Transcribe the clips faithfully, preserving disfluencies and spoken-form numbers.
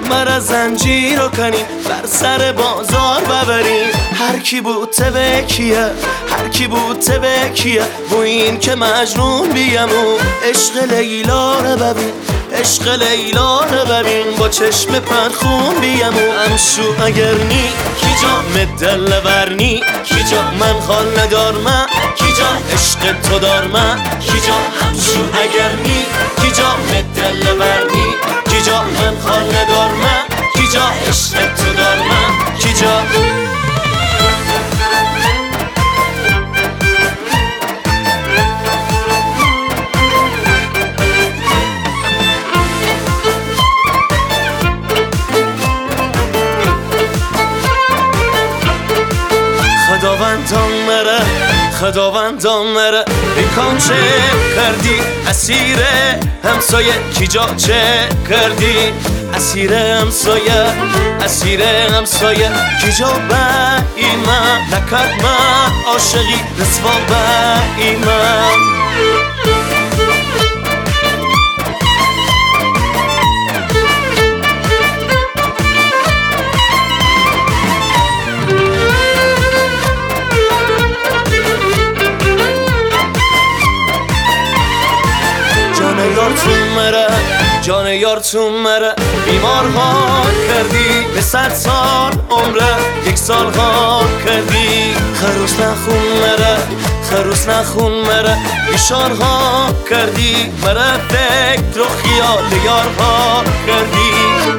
مرا زنجیر رو کنیم بر سر بازار ببریم. هر کی بود تبکیه هر کی بود تبکیه بو این که مجنون بیمو عشق لیلا رو ببین عشق لیلا رو ببین با چشم پرخون بیمو امشو اگر نی کی جا مدل ورنی کی جا من خال ندارم کی جا عشق تو دارم کی جا همشو اگر نی کی جا مدل ورنی کی جا من خال ندارم کی جا عشق تو دارم کی جا. خداوندان مره خداوندان مره بیکان چه کردی اسیر همسایه کی جا چه کردی اسیر همسایه اسیر همسایه کی جا با ایمان نکرد من عاشقی رسوا با ایمان. جان یار تو مره بیمار ها کردی به صد سال عمره یک سال ها کردی خروس نخون مره خروس نخون مره بیشار ها کردی مره فکر و خیال یار ها کردی.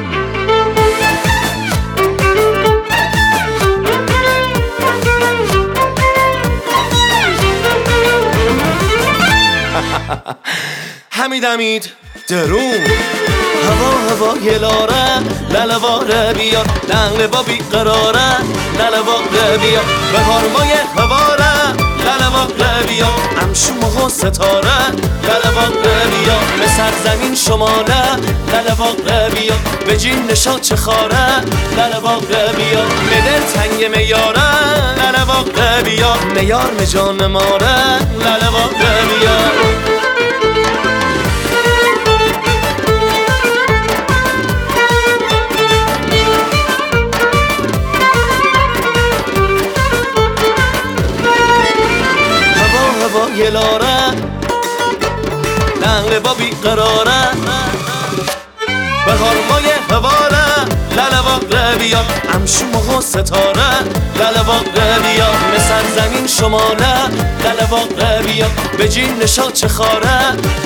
حمید امید درون هوا هوا گلاره للواره بیار لنگ با بیقراره للواره بیار بهار مای هواره للواره بیار امشو مخو ستاره للواره بیار به سرزمین شماله للواره بیار به جین نشا چه خاره للواره بیار مدل تنگ میاره للواره بیار میار مجان ماره للواره بیار. گلاره لنگ با بیقراره بهار مای هواره للواقع بیار امشو مخو ستاره للواقع بیار مثل زمین شماله للواقع بیار به جین نشا چه خاره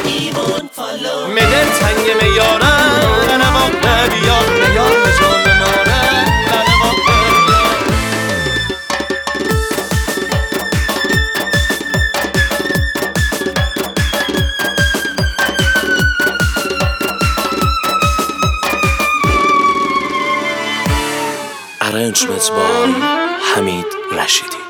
مدل تنگ میاره للواقع بیار میار مجان ماره للواقع بیار. Arrangement by Hamid Rashidi.